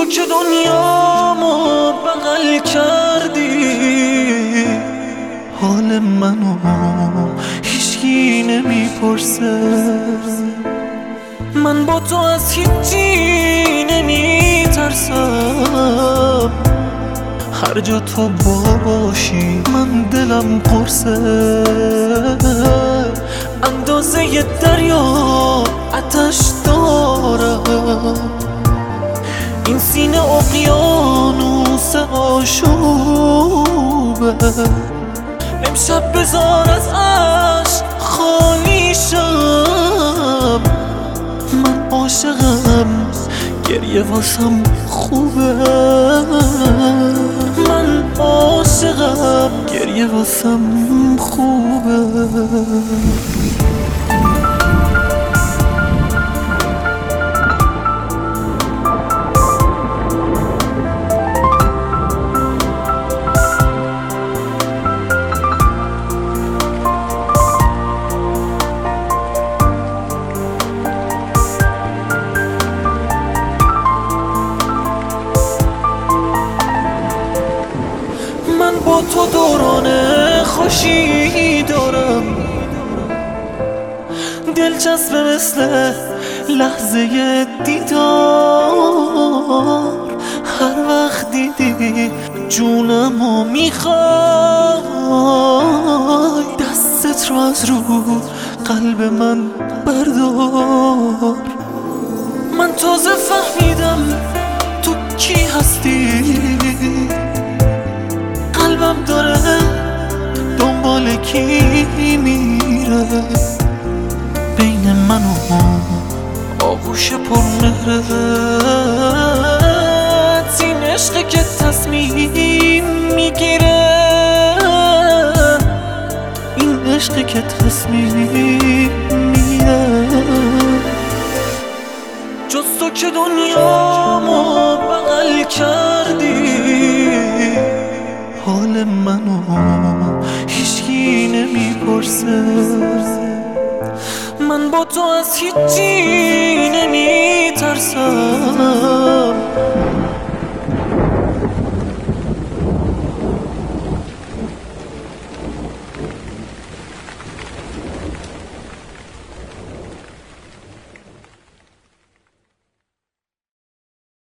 که دنیامو بغل کردی، حال منو هیچکی نمیپرسه. من با تو از هیچی نمیترسم، هر جا تو باشی من دلم قرصه. اندازه دریا آتش دارم، این سینه اقیانوس آشوبه. امشب بذار از عشق خالی شم، من عاشقم گریه واسم خوبه. من عاشقم گریه واسم خوبه. من با تو دوران خوشی دارم، دلچسبه مثل لحظه دیدار. هر وقت دیدی جونمو میخوای، دستت رو از رو قلب من بردار. من تازه فهمیدم تو کی هستی، قلبم داره دنبال کی میره. بین من و آغوش پرمهرت، این عشقی که تصمیم میگیره، این عشقی که تصمیم میگیره. جز تو که دنیامو بغل کردی، حال منو هیچکی نمیپرسه. من با تو از هیچی نمیترسم،